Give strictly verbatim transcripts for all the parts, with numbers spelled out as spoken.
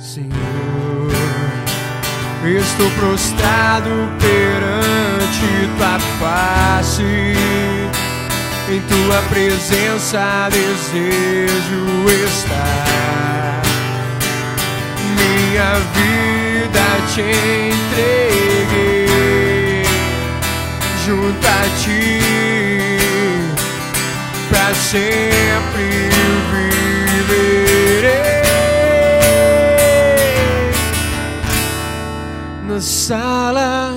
Senhor, estou prostrado perante tua face, em tua presença desejo estar. Minha vida te entreguei junto a ti, pra sempre viverei. Na sala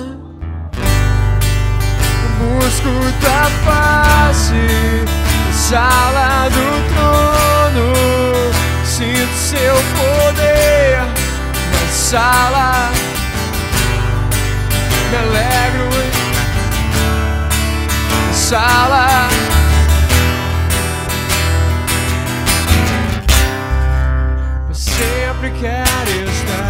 busco tua face, na sala do trono sinto seu poder. Na sala me alegro, na sala eu sempre quero estar.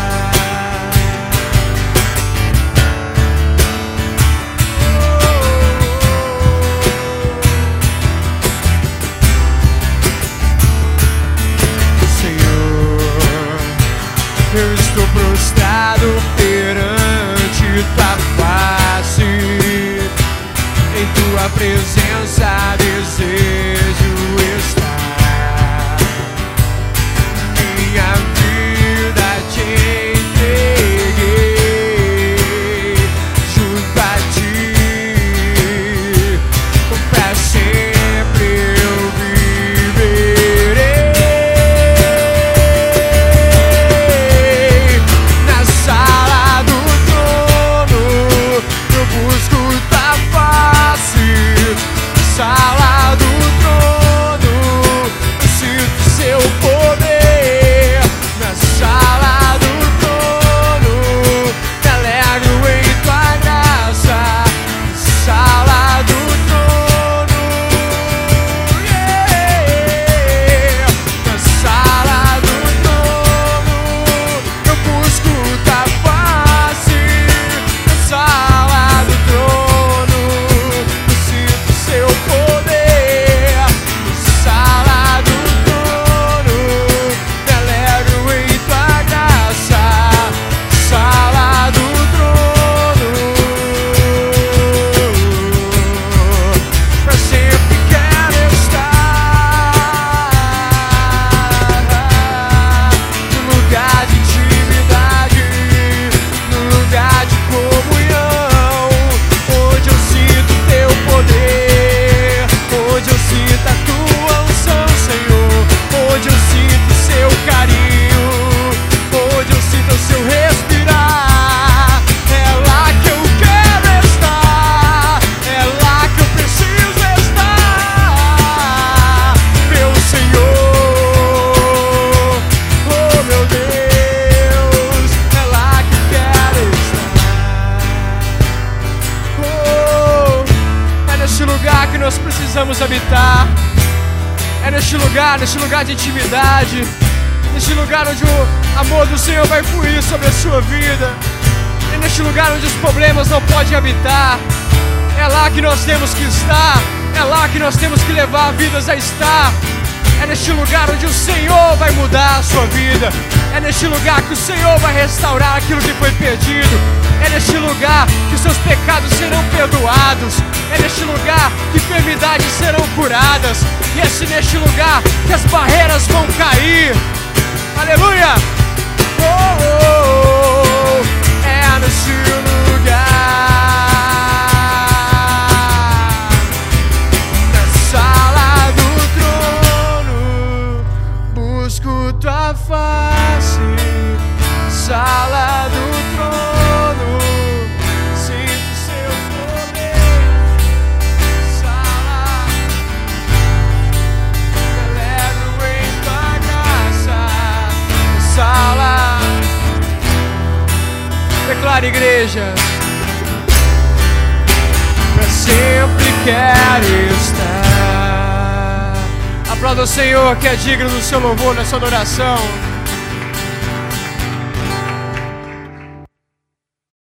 Eu estou prostrado perante tua face, em tua presença desejo estar. Minha vida te entreguei junto a ti, pra sempre eu viverei. Sala do trono, sinto seu poder. Na sala do trono, me alegro em tua graça. Sala do trono, yeah. Na sala do trono, eu busco tua face. Na sala do trono, sinto seu poder. Sala do trono, me alegro em tua graça. Sala do trono, pra sempre quero estar. No lugar de intimidade, no lugar de comunhão, onde eu sinto teu poder, onde eu sinto a tua unção, Senhor, onde eu sinto seu carinho, onde eu sinto o seu respirar. É lá que eu quero estar, é lá que eu preciso estar, meu Senhor, oh meu Deus, é lá que eu quero estar. Oh, é neste lugar que nós precisamos habitar. É neste lugar, neste lugar de intimidade, neste lugar onde o amor do Senhor vai fluir sobre a sua vida. É neste lugar onde os problemas não podem habitar. É lá que nós temos que estar. É lá que nós temos que levar vidas a estar. É neste lugar onde o Senhor vai mudar a sua vida. É neste lugar que o Senhor vai restaurar aquilo que foi perdido. É neste lugar que os seus pecados serão perdoados. É neste lugar que enfermidades serão curadas. E é neste lugar que as barreiras vão cair. Aleluia! Oh, oh, oh. É neste lugar, na sala do trono, busco tua face. Sala do trono, sinto seu poder. Sala, me alegro em tua graça. Sala, declara, igreja, pra sempre quero estar. Aplauda o Senhor que é digno do seu louvor, da sua adoração.